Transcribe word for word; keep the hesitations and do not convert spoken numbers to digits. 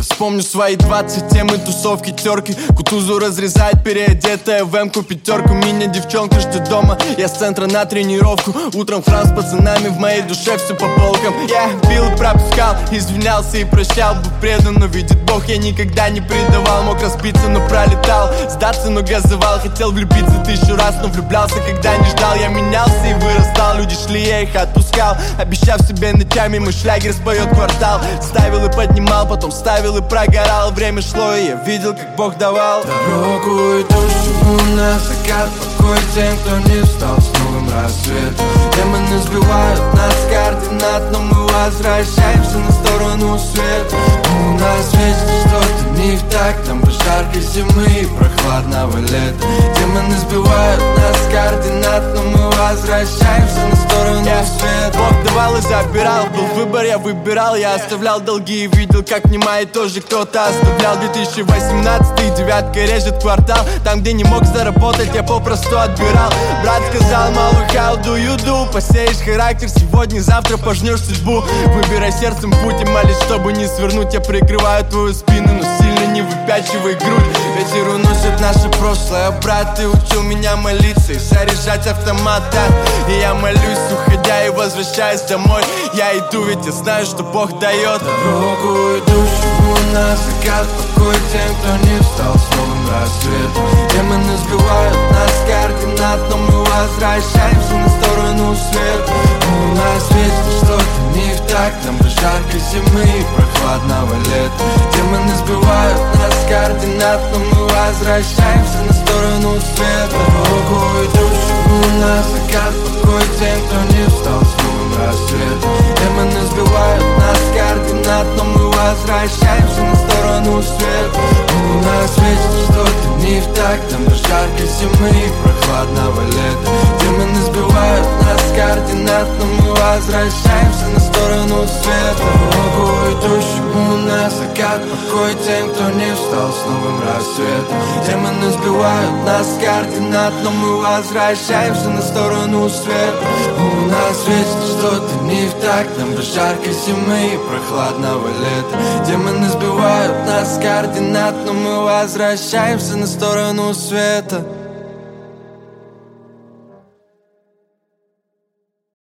Я вспомню свои двадцать, темы, тусовки, терки. Кутузу разрезает переодетая в эмку пятерку. Меня девчонка ждет дома, я с центра на тренировку. Утром Франц с пацанами, в моей душе все по полкам. Я пил и пропускал, извинялся и прощал. Был предан, но видит Бог, я никогда не предавал. Мог разбиться, но пролетал, сдаться, но газовал. Хотел влюбиться тысячу раз, но влюблялся, когда не ждал. Я менялся и вырастал, люди шли, я их отпускал, обещав себе ночами, мой шлягер споет квартал. Ставил и поднимал, потом ставил и прогорал. Время шло, и я видел, как Бог давал дорогу идущему на закат. Покой тем, кто не встал с новым рассветом. Демоны сбивают нас с координат, но мы возвращаемся на сторону света. У нас вечно что-то не в такт, нам бы жаркой зимы и прохладного лета. Демоны сбивают нас с координат, но мы возвращаемся на сторону yeah. света. Бог давал и забирал, был выбор, я выбирал. Я оставлял долги и видел, как немая тоже кто-то оставлял. Две тысячи восемнадцатый, девятка режет квартал. Там, где не мог заработать, я попросту отбирал. Брат сказал, малый, how do you do? Посеешь характер сегодня, завтра пожнешь судьбу. Выбирай сердцем путь и молись, чтобы не свернуть. Я прикрываю твою спину, но сильно не выпячивай грудь. Ветер уносит наше прошлое, брат, ты учил меня молиться и заряжать автомат, да. И я молюсь, уходя и возвращаясь домой. Я иду, ведь я знаю, что Бог дает дорогу идущему на закат. Покой тем, кто не встал с новым рассветом. Демоны сбивают нас с координат, но мы возвращаемся на сторону света. У нас вечно что-то не в такт, нам бы жаркой зимы и прохладного лета. Демоны сбивают нас с координат, но мы возвращаемся на сторону света. Дорогу идущему на закат. Покой тем, кто не встал с новым рассветом. Демоны сбивают нас с координат, но мы возвращаемся на сторону света. У нас вечно что-то не в такт, нам бы жаркой зимы и прохладного лета. Демоны сбивают нас с координат, но мы возвращаемся на сторону света. Дорогу идущему на закат. Покой тем, кто не встал с новым рассветом. Демоны сбивают нас с координат, но мы возвращаемся на сторону света. У нас вечно что-то не в такт, нам бы жаркой зимы и прохладного лета. Демоны сбивают нас с координат, но мы возвращаемся на сторону света.